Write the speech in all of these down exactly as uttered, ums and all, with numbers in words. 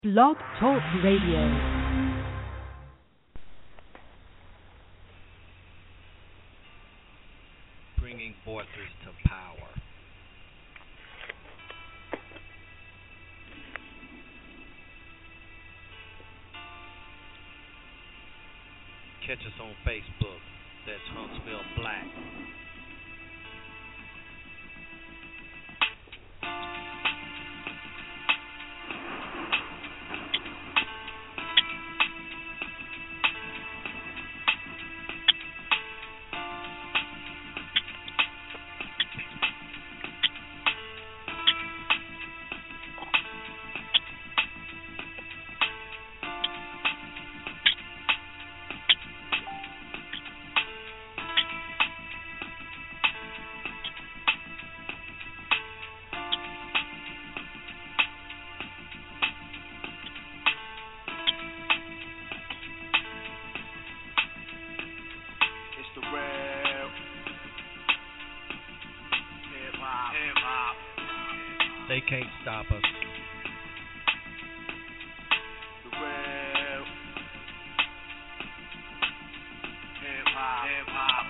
Blog Talk Radio. Bringing forces to power. Catch us on Facebook. That's Huntsville Black. They can't stop us. The real hip hop, hip hop.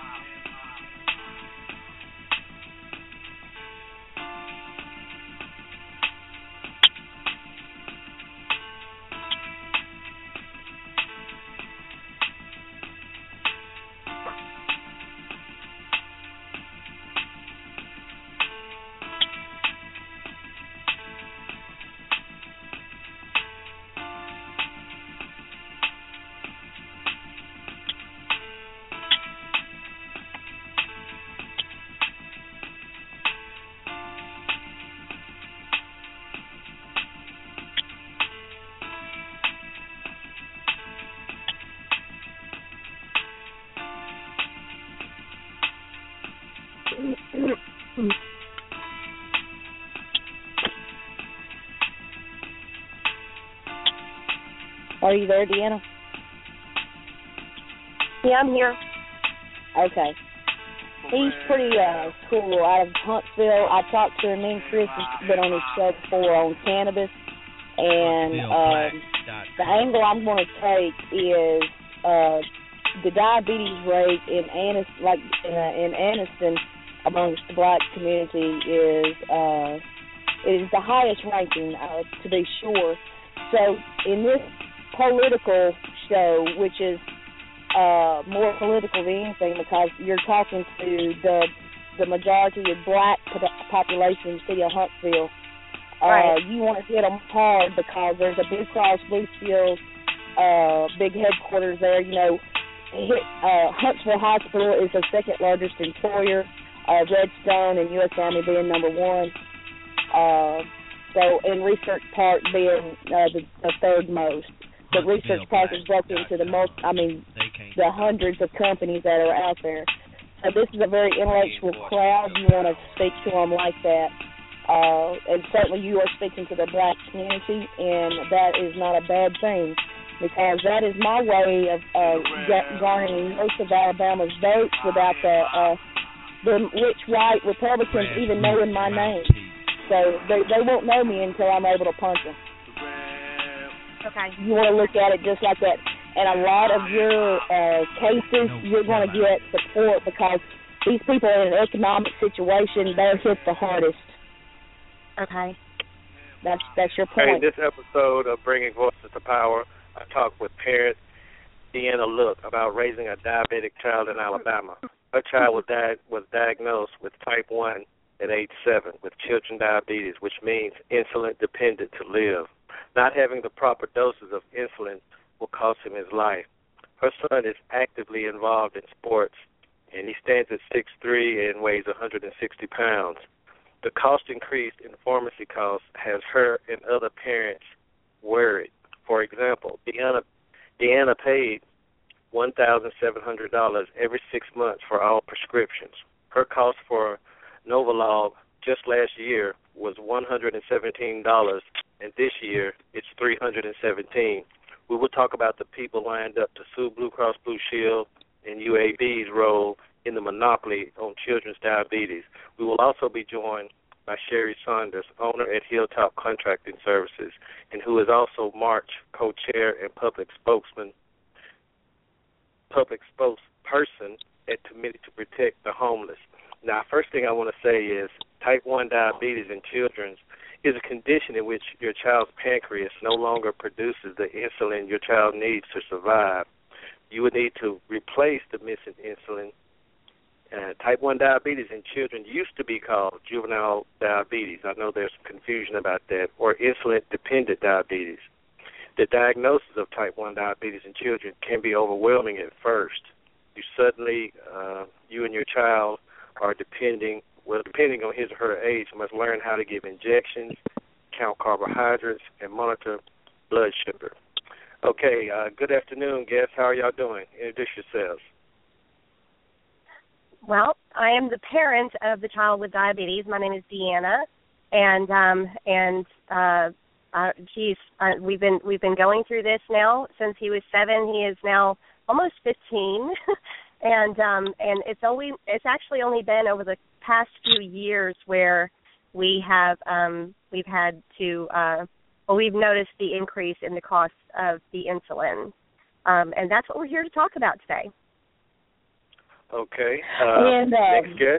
Are you there, Deanna? Yeah, I'm here. Okay. He's pretty uh, cool out of Huntsville. I talked to him. Me and Chris has been on his show before on cannabis. And um, the angle I'm going to take is uh, the diabetes rate in Annis, like in, uh, in Anniston amongst the black community is uh, is the highest ranking, uh, to be sure. So in this political show, which is uh, more political than anything because you're talking to the the majority of black population in the city of Huntsville. Uh, right. You want to hit them hard because there's a Blue Cross Blue Shield uh, big headquarters there. You know, hit, uh, Huntsville Hospital is the second largest employer, uh, Redstone and U S Army being number one. Uh, so, and Research Park being uh, the, the third most. The Research Park is broken into the most, I mean, the hundreds of companies that are out there. So this is a very intellectual crowd. You want to speak to them like that. Uh, and certainly you are speaking to the black community, and that is not a bad thing because that is my way of uh, garnering most of Alabama's votes without the, uh, the rich white Republicans even knowing my name. So they, they won't know me until I'm able to punch them. Okay. You want to look at it just like that. And a lot of your uh, cases, you're going to get support because these people in an economic situation, they're hit the hardest. Okay. That's that's your point. In this episode of Bringing Voices to Power, I talked with parent Deanna Look about raising a diabetic child in Alabama. Her child was, di- was diagnosed with type one at age seven with children diabetes, which means insulin-dependent to live. Not having the proper doses of insulin will cost him his life. Her son is actively involved in sports, and he stands at six foot three and weighs one hundred sixty pounds. The cost increase in pharmacy costs has her and other parents worried. For example, Deanna, Deanna paid one thousand seven hundred dollars every six months for all prescriptions. Her cost for Novolog just last year was one hundred seventeen dollars, and this year it's three hundred seventeen dollars. We will talk about the people lined up to sue Blue Cross Blue Shield and U A B's role in the monopoly on children's diabetes. We will also be joined by Sherry Saunders, owner at Hilltop Contracting Services, and who is also March co-chair and public spokesman, public spokesperson at Committee to Protect the Homeless. Now, first thing I want to say is type one diabetes in children is a condition in which your child's pancreas no longer produces the insulin your child needs to survive. You would need to replace the missing insulin. Uh, type one diabetes in children used to be called juvenile diabetes. I know there's some confusion about that, or insulin-dependent diabetes. The diagnosis of type one diabetes in children can be overwhelming at first. You suddenly, uh, you and your child are depending, well, depending on his or her age, must learn how to give injections, count carbohydrates, and monitor blood sugar. Okay, uh, good afternoon, guests. How are y'all doing? Introduce yourselves. Well, I am the parent of the child with diabetes. My name is Deanna, and um, and uh, uh, geez, uh, we've been we've been going through this now since he was seven. He is now almost fifteen. And um, and it's only it's actually only been over the past few years where we have um, we've had to uh, well we've noticed the increase in the cost of the insulin, um, and that's what we're here to talk about today. Okay. Uh, and uh, next guest.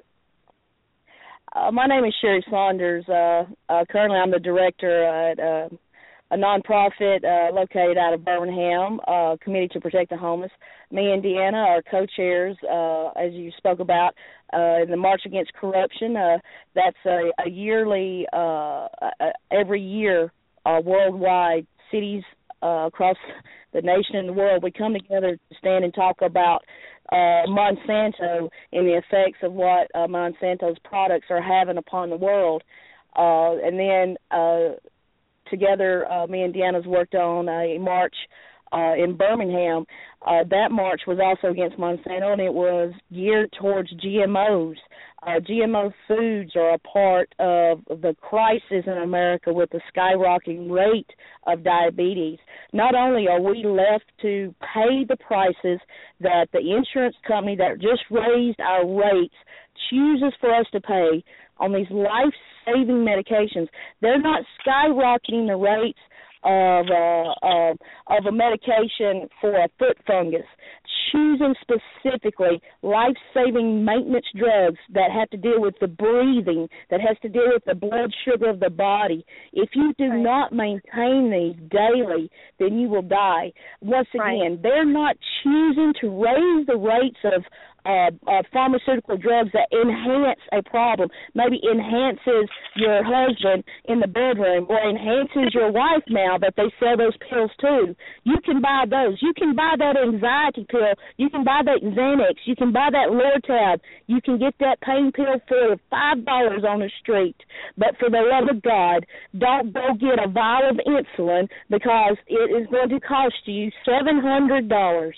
Uh, my name is Sherry Saunders. Uh, uh, currently, I'm the director at uh, a nonprofit uh, located out of Birmingham, uh, Committee to Protect the Homeless. Me and Deanna are co-chairs, uh, as you spoke about, uh, in the March Against Corruption. Uh, that's a, a yearly, uh, uh, every year, uh, worldwide, cities uh, across the nation and the world, we come together to stand and talk about uh, Monsanto and the effects of what uh, Monsanto's products are having upon the world. Uh, and then uh, together, uh, me and Deanna's worked on a march uh, in Birmingham. Uh, that march was also against Monsanto, and it was geared towards G M Os. Uh, G M O foods are a part of the crisis in America with the skyrocketing rate of diabetes. Not only are we left to pay the prices that the insurance company that just raised our rates chooses for us to pay on these life-saving medications, they're not skyrocketing the rates of uh, uh, of a medication for a foot fungus, choosing specifically life-saving maintenance drugs that have to deal with the breathing, that has to deal with the blood sugar of the body. If you do right. not maintain these daily, then you will die. Once again, right. they're not choosing to raise the rates of Uh, uh, pharmaceutical drugs that enhance a problem, maybe enhances your husband in the bedroom or enhances your wife now that they sell those pills too. You can buy those. You can buy that anxiety pill. You can buy that Xanax. You can buy that Lortab. You can get that pain pill for five dollars on the street. But for the love of God, don't go get a vial of insulin because it is going to cost you seven hundred dollars.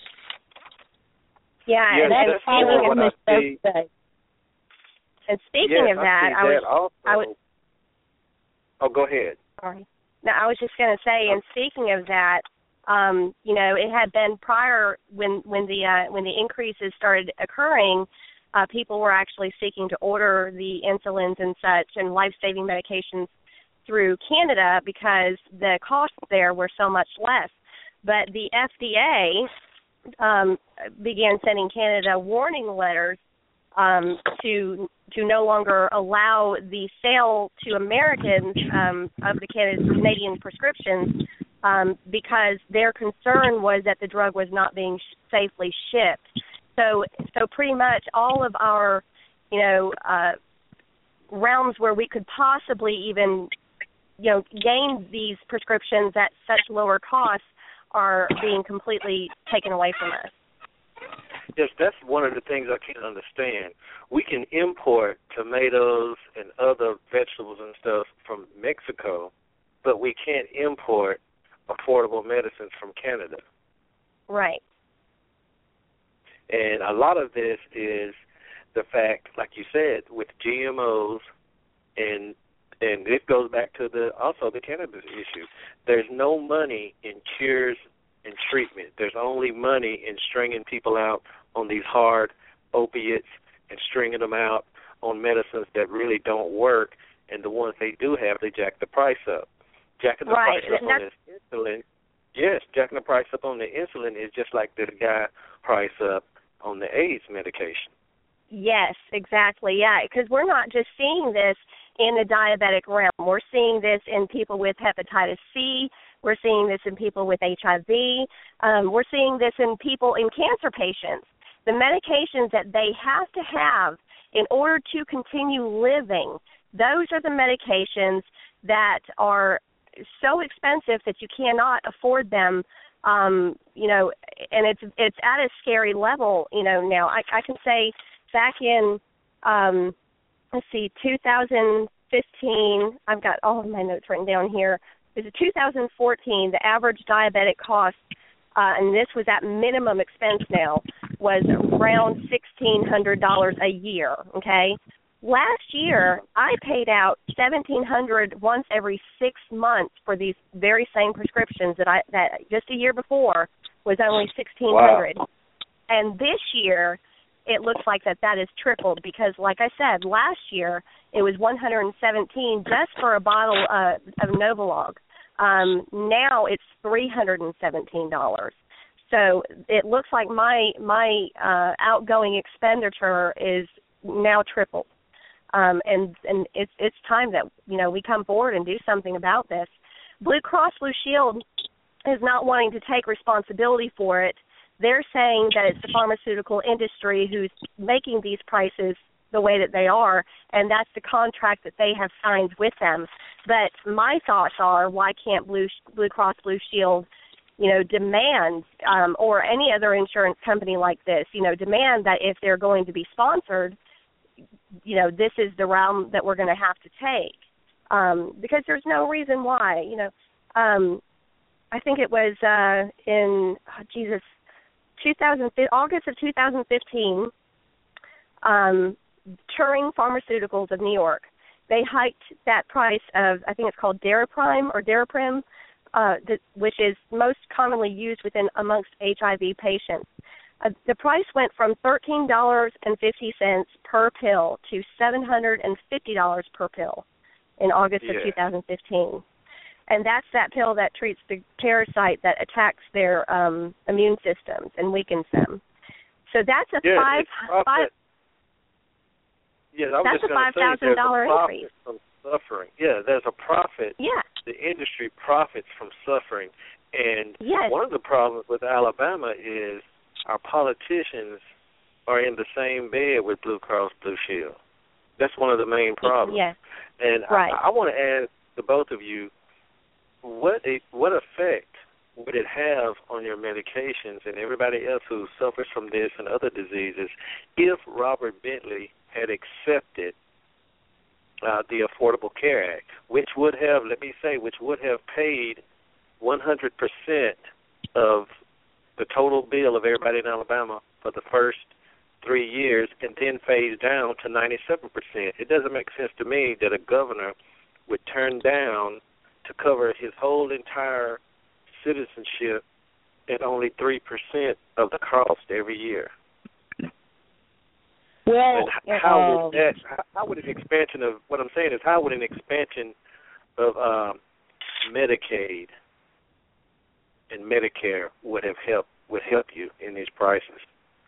Yeah, yeah, and that's speaking of what I see. And speaking yes, of that, I, I was, also. I would. Oh, go ahead. Sorry. No, I was just going to say, and speaking of that, um, you know, it had been prior when when the uh, when the increases started occurring, uh, people were actually seeking to order the insulins and such and life-saving medications through Canada because the costs there were so much less. But the F D A Um, began sending Canada warning letters um, to to no longer allow the sale to Americans um, of the Canadian prescriptions um, because their concern was that the drug was not being sh- safely shipped. So so pretty much all of our you know uh, realms where we could possibly even you know gain these prescriptions at such lower costs are being completely taken away from us. Yes, that's one of the things I can't understand. We can import tomatoes and other vegetables and stuff from Mexico, but we can't import affordable medicines from Canada. Right. And a lot of this is the fact, like you said, with G M Os, and and this goes back to the also the cannabis issue. There's no money in cures and treatment. There's only money in stringing people out on these hard opiates and stringing them out on medicines that really don't work and the ones they do have, they jack the price up. Jacking the right. price up on this insulin, yes, jacking the price up on the insulin is just like this guy price up on the AIDS medication. Yes, exactly. Yeah, because we're not just seeing this in the diabetic realm. We're seeing this in people with hepatitis C. We're seeing this in people with H I V. Um, we're seeing this in people, in cancer patients. The medications that they have to have in order to continue living, those are the medications that are so expensive that you cannot afford them. Um, you know, and it's it's at a scary level. You know, now I, I can say back in um, let's see, two thousand fifteen. I've got all of my notes written down here. It was two thousand fourteen. The average diabetic cost, uh, and this was at minimum expense now, was around sixteen hundred dollars a year. Okay. Last year, I paid out seventeen hundred dollars once every six months for these very same prescriptions that I that just a year before was only sixteen hundred dollars. Wow. And this year, it looks like that that has tripled because, like I said, last year it was one hundred seventeen dollars just for a bottle uh, of Novolog. Um, now it's three hundred seventeen dollars. So it looks like my my uh, outgoing expenditure is now tripled. Um, and and it's it's time that, you know, we come forward and do something about this. Blue Cross Blue Shield is not wanting to take responsibility for it. They're saying that it's the pharmaceutical industry who's making these prices the way that they are, and that's the contract that they have signed with them. But my thoughts are, why can't Blue Blue Cross Blue Shield, you know, demand, um, or any other insurance company like this, you know, demand that if they're going to be sponsored, you know, this is the realm that we're going to have to take, um, because there's no reason why, you know. Um, I think it was uh, in, oh, Jesus, two thousand, August of two thousand fifteen, um, Turing Pharmaceuticals of New York, they hiked that price of, I think it's called Daraprim or Daraprim, uh, that, which is most commonly used within amongst H I V patients. Uh, the price went from thirteen dollars and fifty cents per pill to seven hundred fifty dollars per pill in August yeah. of two thousand fifteen. And that's that pill that treats the parasite that attacks their um, immune systems and weakens them. So that's a yeah, five, five yeah, I was that's just a five thousand dollar increase. From suffering. Yeah, there's a profit. Yeah. The industry profits from suffering. And yes. one of the problems with Alabama is our politicians are in the same bed with Blue Cross Blue Shield. That's one of the main problems. Yes. And right. I, I want to ask the both of you, what a, what effect would it have on your medications and everybody else who suffers from this and other diseases if Robert Bentley had accepted uh, the Affordable Care Act, which would have, let me say, which would have paid one hundred percent of the total bill of everybody in Alabama for the first three years and then phased down to ninety-seven percent. It doesn't make sense to me that a governor would turn down to cover his whole entire citizenship at only three percent of the cost every year. Well, and how uh, would that, how would an expansion of, what I'm saying is, how would an expansion of um, Medicaid and Medicare would have helped would help you in these prices?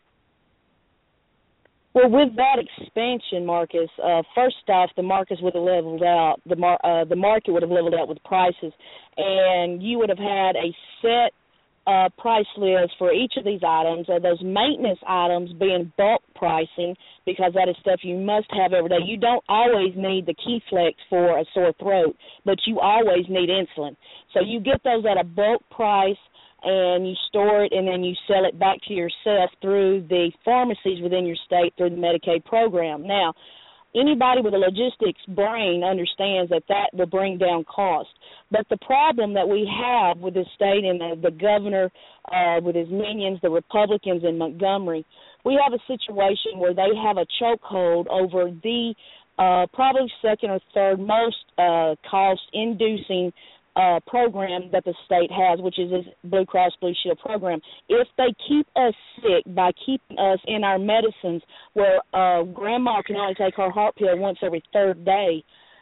Well, with that expansion, Marcus, uh, first off, the markets would have leveled out. The mar- uh, the market would have leveled out with prices, and you would have had a set uh, price list for each of these items. Uh, those maintenance items being bulk pricing, because that is stuff you must have every day. You don't always need the Keyflex for a sore throat, but you always need insulin. So you get those at a bulk price, and you store it, and then you sell it back to yourself through the pharmacies within your state through the Medicaid program. Now, anybody with a logistics brain understands that that will bring down cost. But the problem that we have with the state and the, the governor uh, with his minions, the Republicans in Montgomery, we have a situation where they have a chokehold over the uh, probably second or third most uh, cost-inducing Uh, program that the state has, which is this Blue Cross Blue Shield program. If they keep us sick by keeping us in our medicines where uh, grandma can only take her heart pill once every third day,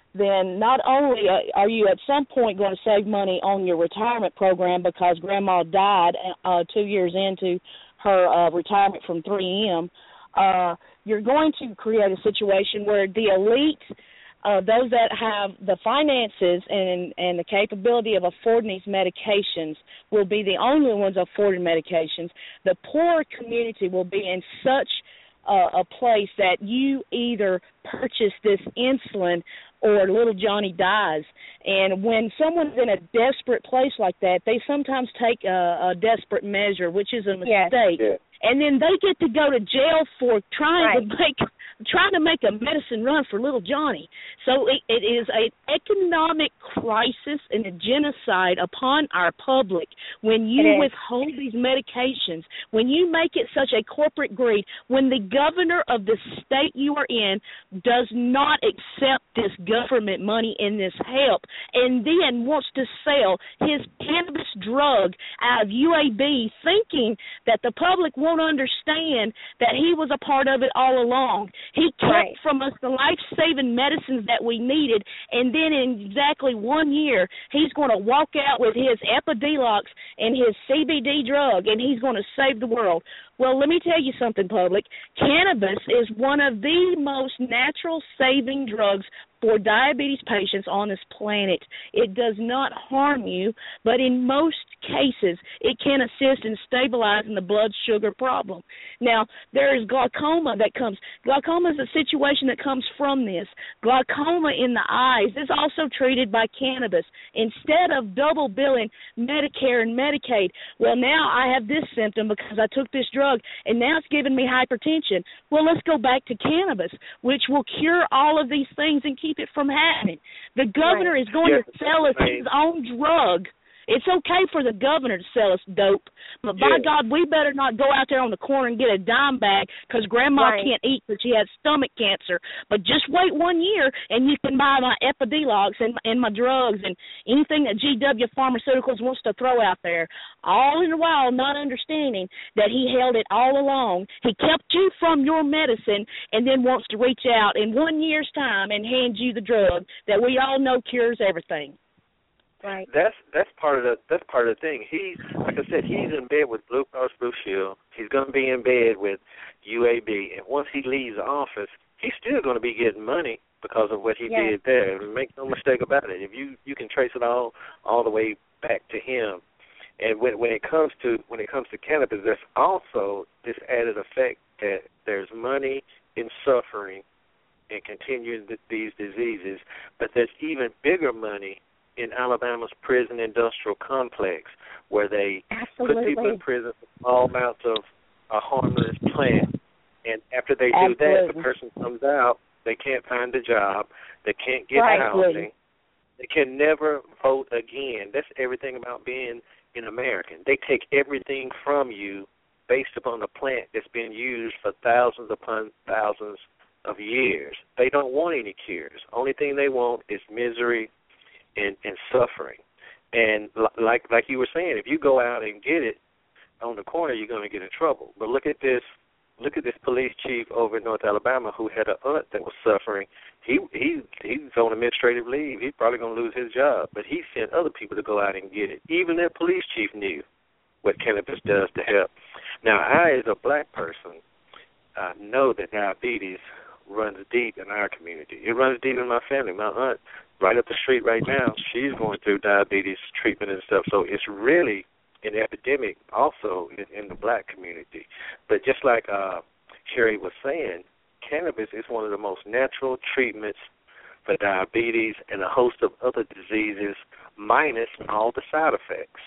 then not only are you at some point going to save money on your retirement program because Grandma died uh, two years into her uh, retirement from three M, uh, you're going to create a situation where the elite, uh, those that have the finances and and the capability of affording these medications, will be the only ones affording medications. The poor community will be in such uh, a place that you either purchase this insulin or little Johnny dies. And when someone's in a desperate place like that, they sometimes take a, a desperate measure, which is a mistake. Yes. And then they get to go to jail for trying Right. to make trying to make a medicine run for little Johnny. So it, it is an economic crisis and a genocide upon our public when you withhold these medications, when you make it such a corporate greed, when the governor of the state you are in does not accept this government money and this help, and then wants to sell his cannabis drug out of U A B, thinking that the public won't understand that he was a part of it all along. He kept Right. from us the life-saving medicines that we needed, and then in exactly one year, he's going to walk out with his Epidiolex and his C B D drug, and he's going to save the world. Well, let me tell you something, public. Cannabis is one of the most natural-saving drugs for diabetes patients on this planet. It does not harm you, but in most cases, it can assist in stabilizing the blood sugar problem. Now, there is glaucoma that comes. Glaucoma is a situation that comes from this. Glaucoma in the eyes is also treated by cannabis. Instead of double billing Medicare and Medicaid, well, now I have this symptom because I took this drug, and now it's giving me hypertension. Well, let's go back to cannabis, which will cure all of these things and keep it from happening. The governor Right. is going Yes, to sell us right. his own drug. It's okay for the governor to sell us dope, but by Yes. God, we better not go out there on the corner and get a dime bag because Grandma Right. can't eat because she has stomach cancer. But just wait one year, and you can buy my Epidiolex and, and my drugs and anything that G W Pharmaceuticals wants to throw out there, all in the while not understanding that he held it all along. He kept you from your medicine and then wants to reach out in one year's time and hand you the drug that we all know cures everything. Right. That's that's part of the that's part of the thing. He's like I said, he's in bed with Blue Cross Blue Shield. He's going to be in bed with U A B, and once he leaves the office, he's still going to be getting money because of what he Yeah. did there. Make no mistake about it. If you you can trace it all all the way back to him. And when when it comes to when it comes to cannabis, there's also this added effect that there's money in suffering and continuing th- these diseases, but there's even bigger money in Alabama's prison industrial complex, where they Absolutely. put people in prison for small amounts of a harmless plant, and after they do that, Absolutely. the person comes out, they can't find a job, they can't get Right. housing, they can never vote again. That's everything about being an American. They take everything from you based upon a plant that's been used for thousands upon thousands of years. They don't want any cures. Only thing they want is misery and, and suffering. And like like you were saying, if you go out and get it on the corner, you're going to get in trouble. But look at this, look at this police chief over in North Alabama who had an aunt that was suffering. He he he's on administrative leave. He's probably going to lose his job. But he sent other people to go out and get it. Even their police chief knew what cannabis does to help. Now, I, as a black person, uh, know that diabetes runs deep in our community. It runs deep in my family. My aunt, right up the street right now, she's going through diabetes treatment and stuff. So it's really an epidemic also in, in the black community. But just like uh, Sherry was saying, cannabis is one of the most natural treatments for diabetes and a host of other diseases, minus all the side effects.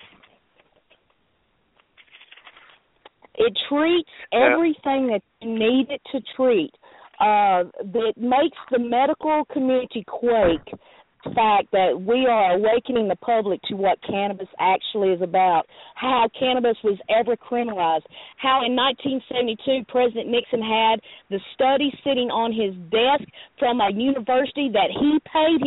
It treats everything that you need it to treat. Uh, that makes the medical community quake. The fact that we are awakening the public to what cannabis actually is about, how cannabis was ever criminalized, how in nineteen seventy-two President Nixon had the study sitting on his desk from a university that he paid himself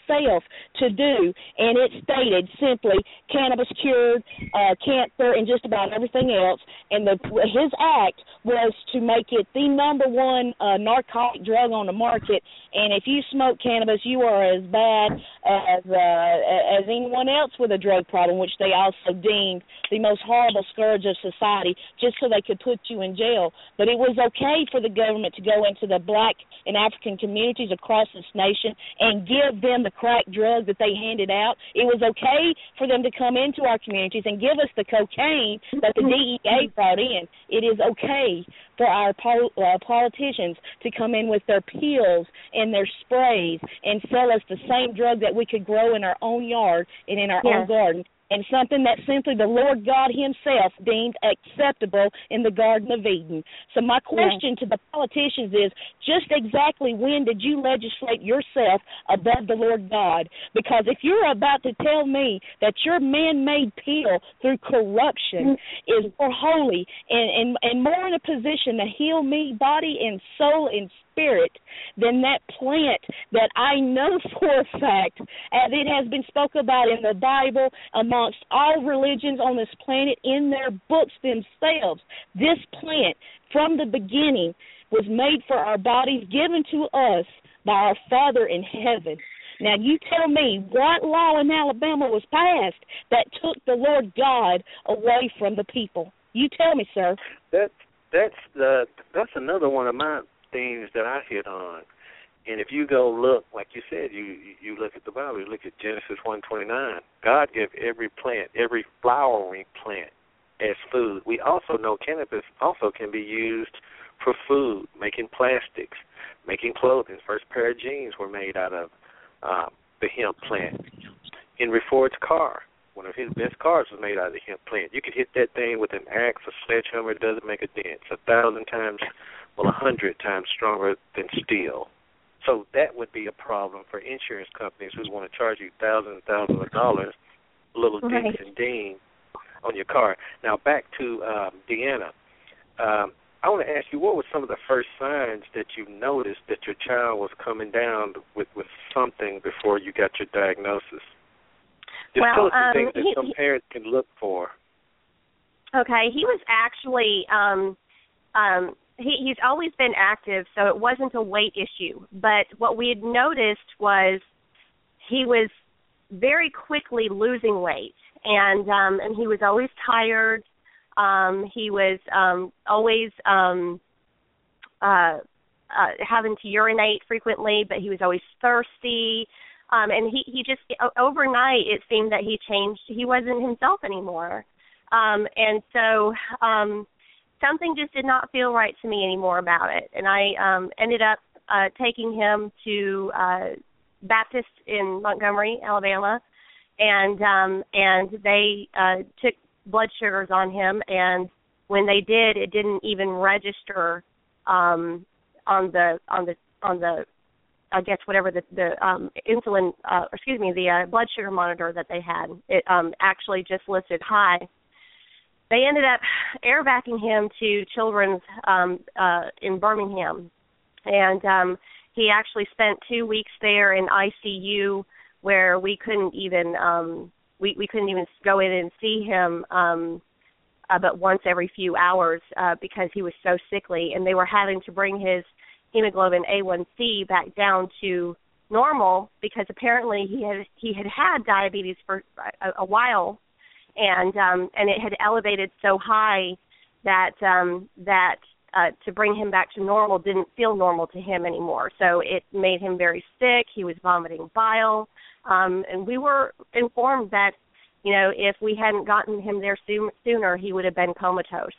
himself to do, and it stated simply cannabis cured uh, cancer and just about everything else. And the, his act was to make it the number one uh, narcotic drug on the market. And if you smoke cannabis, you are as bad as uh, as anyone else with a drug problem, which they also deemed the most horrible scourge of society, just so they could put you in jail. But it was okay for the government to go into the black and African communities across this nation and give them the crack drug that they handed out. It was okay for them to come into our communities and give us the cocaine that the D E A brought in. It is okay for our pol- uh, politicians to come in with their pills and their sprays and sell us the same drug that we could grow in our own yard and in our yeah. own garden, and something that simply the Lord God himself deemed acceptable in the Garden of Eden. So my question yeah. to the politicians is, just exactly when did you legislate yourself above the Lord God? Because if you're about to tell me that your man-made pill through corruption mm-hmm. is more holy and, and, and more in a position to heal me, body and soul and spirit, than that plant that I know for a fact, as it has been spoken about in the Bible amongst all religions on this planet in their books themselves. This plant, from the beginning, was made for our bodies, given to us by our Father in heaven. Now, you tell me what law in Alabama was passed that took the Lord God away from the people? You tell me, sir. That, that's, the, that's another one of my things that I hit on. And if you go look, like you said, you you look at the Bible, you look at Genesis one twenty-nine. God gave every plant, every flowering plant as food. We also know cannabis also can be used for food, making plastics, making clothing. First pair of jeans were made out of uh, the hemp plant. Henry Ford's car, one of his best cars was made out of the hemp plant. You could hit that thing with an axe, a sledgehammer, it doesn't make a dent. It's a thousand times, well, a hundred times stronger than steel. So that would be a problem for insurance companies who want to charge you thousands and thousands of dollars, little right. dinks and ding on your car. Now, back to um, Deanna. Um, I want to ask you, what were some of the first signs that you noticed that your child was coming down with, with something before you got your diagnosis? Just well, tell us um, the things that he, some parents can look for. Okay, he was actually um, um, he, he's always been active, so it wasn't a weight issue. But what we had noticed was he was very quickly losing weight, and um, and he was always tired. Um, he was um, always um, uh, uh, having to urinate frequently, but he was always thirsty. Um, and he, he just, overnight, it seemed that he changed. He wasn't himself anymore. Um, and so um, something just did not feel right to me anymore about it. And I um, ended up uh, taking him to uh, Baptist in Montgomery, Alabama, and um, and they uh, took blood sugars on him. And when they did, it didn't even register um, on the on the on the I guess whatever the, the um, insulin, uh, excuse me, the uh, blood sugar monitor that they had, it um, actually just listed high. They ended up air vacuuming him to Children's um, uh, in Birmingham, and um, he actually spent two weeks there in I C U where we couldn't even um, we we couldn't even go in and see him, um, uh, but once every few hours uh, because he was so sickly, and they were having to bring his hemoglobin A one C back down to normal because apparently he had he had had diabetes for a, a while, and um, and it had elevated so high that um, that uh, to bring him back to normal didn't feel normal to him anymore. So it made him very sick. He was vomiting bile, um, and we were informed that you know if we hadn't gotten him there soon, sooner, he would have been comatose.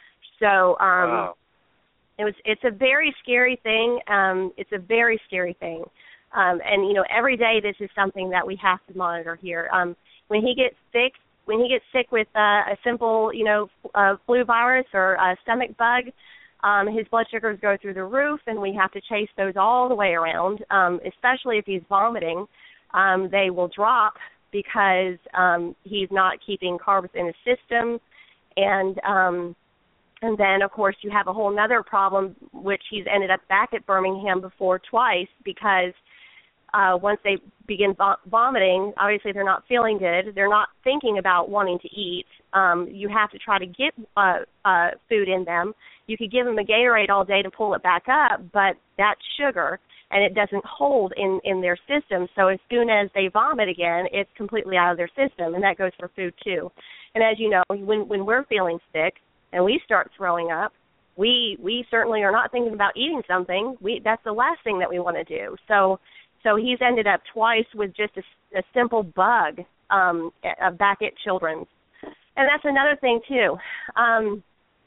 So. Um, wow. It was. It's a very scary thing. Um, it's a very scary thing, um, and you know, every day this is something that we have to monitor here. Um, when he gets sick, when he gets sick with uh, a simple, you know, uh, flu virus or a stomach bug, um, his blood sugars go through the roof, and we have to chase those all the way around. Um, especially if he's vomiting, um, they will drop because um, he's not keeping carbs in his system, and um, And then, of course, you have a whole other problem, which he's ended up back at Birmingham before twice because uh, once they begin vo- vomiting, obviously they're not feeling good. They're not thinking about wanting to eat. Um, you have to try to get uh, uh, food in them. You could give them a Gatorade all day to pull it back up, but that's sugar, and it doesn't hold in, in their system. So as soon as they vomit again, it's completely out of their system, and that goes for food too. And as you know, when, when we're feeling sick and we start throwing up, we we certainly are not thinking about eating something. We that's the last thing that we want to do. So so he's ended up twice with just a, a simple bug um, back at Children's. And that's another thing too. Um,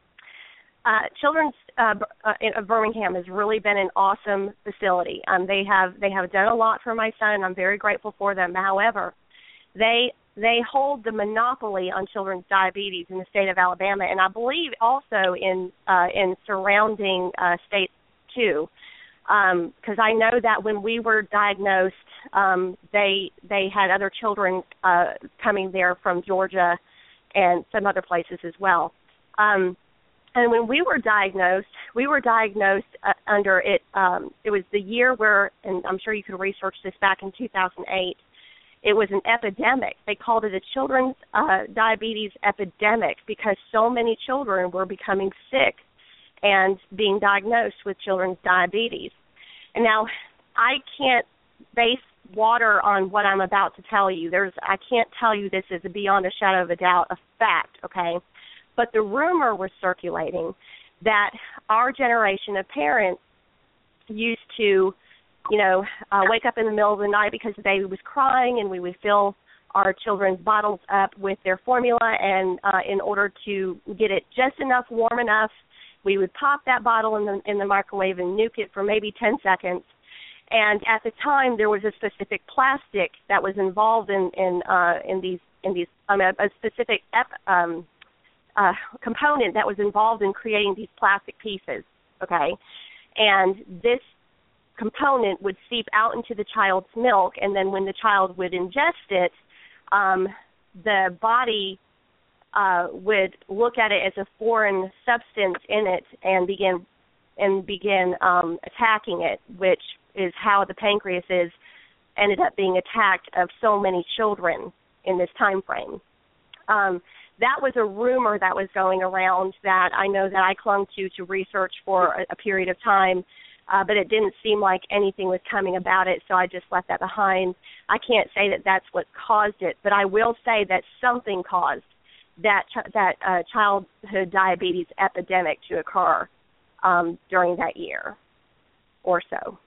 uh, Children's uh, uh, in uh, Birmingham has really been an awesome facility. Um, they have they have done a lot for my son, and I'm very grateful for them. However, they They hold the monopoly on children's diabetes in the state of Alabama, and I believe also in uh, in surrounding uh, states too, because um, I know that when we were diagnosed, um, they they had other children uh, coming there from Georgia and some other places as well. Um, and when we were diagnosed, we were diagnosed uh, under it. Um, it was the year where, and I'm sure you could research this, back in two thousand eight. It was an epidemic. They called it a children's uh, diabetes epidemic because so many children were becoming sick and being diagnosed with children's diabetes. And now I can't base water on what I'm about to tell you. There's I can't tell you this is beyond a shadow of a doubt a fact, okay? But the rumor was circulating that our generation of parents used to you know, uh, wake up in the middle of the night because the baby was crying, and we would fill our children's bottles up with their formula, and uh, in order to get it just enough warm enough, we would pop that bottle in the in the microwave and nuke it for maybe ten seconds. And at the time, there was a specific plastic that was involved in in uh, in these in these um, a, a specific ep, um, uh, component that was involved in creating these plastic pieces. Okay, and this component would seep out into the child's milk, and then when the child would ingest it, um, the body uh, would look at it as a foreign substance in it and begin and begin um, attacking it, which is how the pancreas is ended up being attacked of so many children in this time frame. Um, that was a rumor that was going around that I know that I clung to to research for a, a period of time. Uh, but it didn't seem like anything was coming about it, so I just left that behind. I can't say that that's what caused it, but I will say that something caused that ch- that uh, childhood diabetes epidemic to occur um, during that year or so.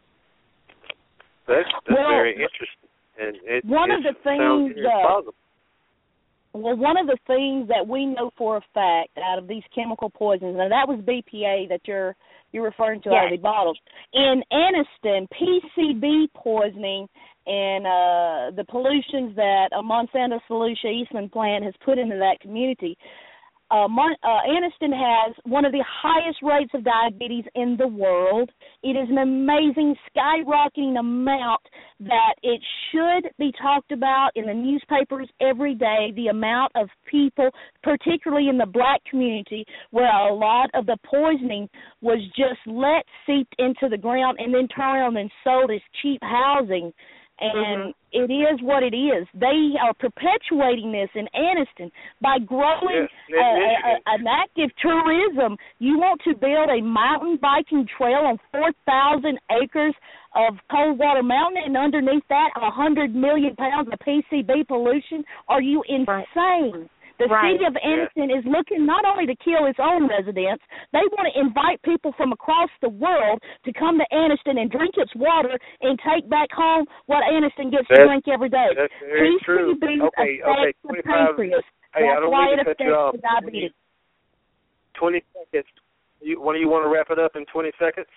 That's, that's well, very interesting. And it, one it of the things that, well, one of the things that we know for a fact out of these chemical poisons, and that was B P A that you're you're referring to, yes, out of the bottles. In Anniston, P C B poisoning and uh, the pollutions that a Monsanto Volusia Eastman plant has put into that community, uh, Mon- uh, Anniston has one of the highest rates of diabetes in the world. It is an amazing, skyrocketing amount that it should be talked about in the newspapers every day, the amount of people, particularly in the black community, where a lot of the poisoning was just let seep into the ground and then turned around and sold as cheap housing. And mm-hmm. it is what it is. They are perpetuating this in Anniston by growing yes, a, a, an active tourism. You want to build a mountain biking trail on four thousand acres of Coldwater Mountain, and underneath that, one hundred million pounds of P C B pollution? Are you insane? The right. city of Anniston is looking not only to kill its own residents, they want to invite people from across the world to come to Anniston and drink its water and take back home what Anniston gets that's, to drink every day. That's very P C true. B Okay, okay, affects the pancreas. Hey, that's I don't why mean it to cut affects you off. the diabetes. twenty seconds. You, what do you want to wrap it up in twenty seconds?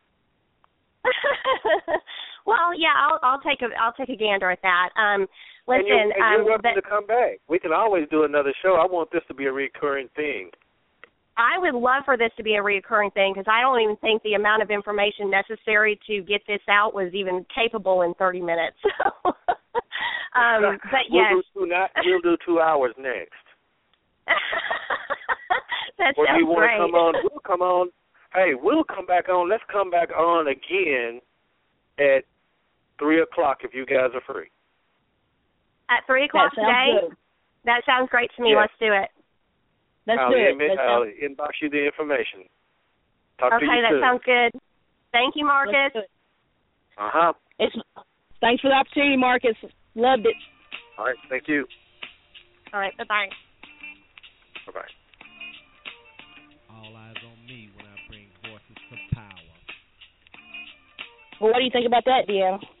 Well, yeah, I'll, I'll take a I'll take a gander at that. Um, listen, and you're, and you're um, welcome but, to come back. We can always do another show. I want this to be a recurring thing. I would love for this to be a reoccurring thing because I don't even think the amount of information necessary to get this out was even capable in thirty minutes. um, but we'll yes, do two, not, we'll do two hours next. That or sounds do you want great. to come on? We'll come on. Hey, we'll come back on. Let's come back on again at three o'clock if you guys are free. At three o'clock That sounds today? good. That sounds great to me. Yes. Let's do it. Let's I'll, do it. inbox, That I'll sounds, inbox you the information. Talk to Okay, you that soon. sounds good. Thank you, let's Marcus. do it. Uh-huh. It's, thanks for the opportunity, Marcus. Loved it. All right, thank you. All right, bye-bye. Bye-bye. All eyes on me when I bring voices to power. Well, what do you think about that, Deanna?